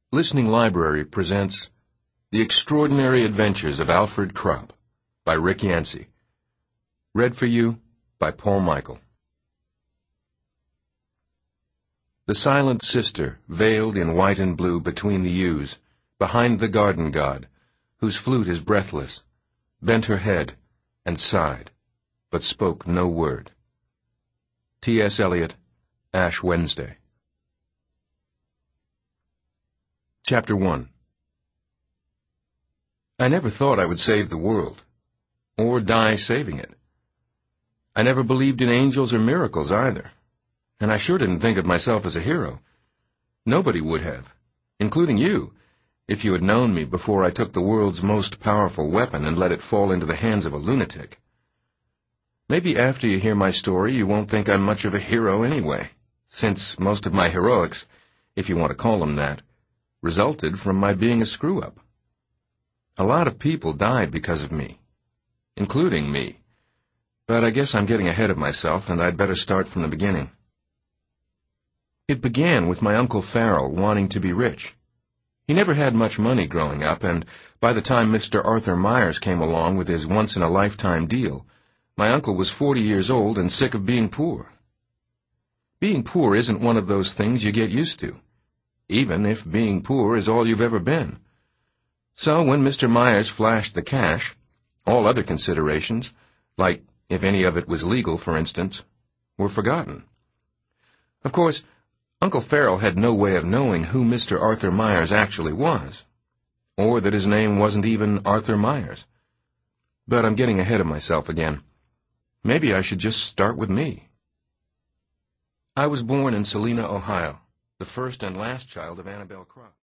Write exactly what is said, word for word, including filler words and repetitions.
Listening Library presents The Extraordinary Adventures of Alfred Kropp by Rick Yancey. Read for you by Paul Michael. The silent sister, veiled in white and blue between the yews, behind the garden god, whose flute is breathless, bent her head and sighed, but spoke no word. T S Eliot, Ash Wednesday. Chapter one. I never thought I would save the world, or die saving it. I never believed in angels or miracles either, and I sure didn't think of myself as a hero. Nobody would have, including you, if you had known me before I took the world's most powerful weapon and let it fall into the hands of a lunatic. Maybe after you hear my story you won't think I'm much of a hero anyway, since most of my heroics, if you want to call them that, resulted from my being a screw-up. A lot of people died because of me, including me, but I guess I'm getting ahead of myself and I'd better start from the beginning. It began with my Uncle Farrell wanting to be rich. He never had much money growing up, and by the time Mister Arthur Myers came along with his once-in-a-lifetime deal, my uncle was forty years old and sick of being poor. Being poor isn't one of those things you get used to, even if being poor is all you've ever been. So when Mister Myers flashed the cash, all other considerations, like if any of it was legal, for instance, were forgotten. Of course, Uncle Farrell had no way of knowing who Mister Arthur Myers actually was, or that his name wasn't even Arthur Myers. But I'm getting ahead of myself again. Maybe I should just start with me. I was born in Salina, Ohio, the first and last child of Annabelle Kropp.